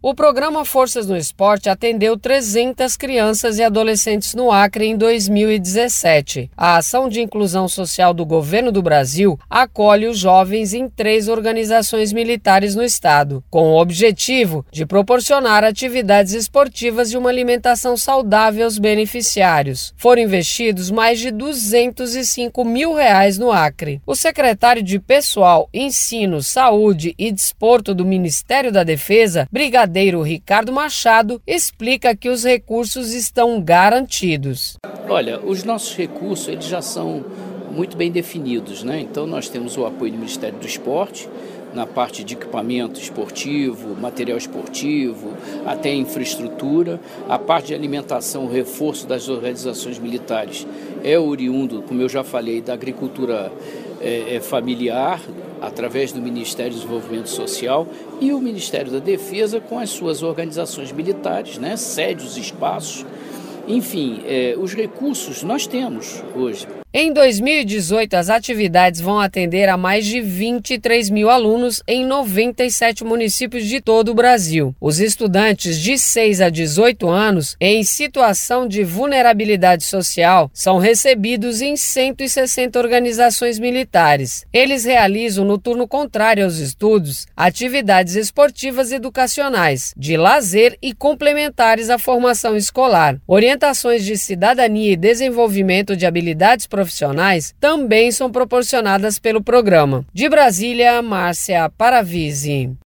O programa Forças no Esporte atendeu 300 crianças e adolescentes no Acre em 2017. A ação de inclusão social do governo do Brasil acolhe os jovens em 3 organizações militares no estado, com o objetivo de proporcionar atividades esportivas e uma alimentação saudável aos beneficiários. Foram investidos mais de R$205 mil no Acre. O secretário de Pessoal, Ensino, Saúde e Desporto do Ministério da Defesa, Brigadeiro Ricardo Machado, explica que os recursos estão garantidos. Olha, os nossos recursos eles já são muito bem definidos, né? Então nós temos o apoio do Ministério do Esporte, na parte de equipamento esportivo, material esportivo, até infraestrutura. A parte de alimentação, o reforço das organizações militares é oriundo, como eu já falei, da agricultura familiar, através do Ministério do Desenvolvimento Social e o Ministério da Defesa com as suas organizações militares, né, sedes, espaços. Enfim, os recursos nós temos hoje. Em 2018, as atividades vão atender a mais de 23 mil alunos em 97 municípios de todo o Brasil. Os estudantes de 6 a 18 anos em situação de vulnerabilidade social são recebidos em 160 organizações militares. Eles realizam, no turno contrário aos estudos, atividades esportivas e educacionais, de lazer e complementares à formação escolar. Orientações de cidadania e desenvolvimento de habilidades profissionais também são proporcionadas pelo programa. De Brasília, Márcia Paravisi.